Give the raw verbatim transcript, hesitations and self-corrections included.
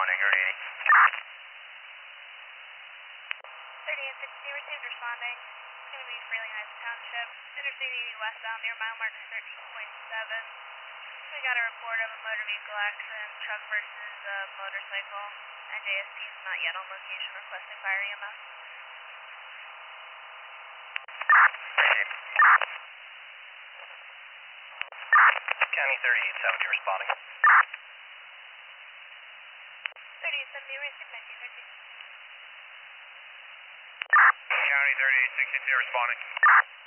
responding, or eighty. thirty-eight sixty received, responding. It's going to be Freeling Heights Township, Interstate eighty westbound near mile marker thirteen point seven. We got a report of a motor vehicle accident, truck versus a motorcycle. N J S P is not yet on location, requesting fire E M S. County thirty-eight seventy responding. thirty-eight seventy received, nineteen thirteen. County thirty-eight sixty-two responding.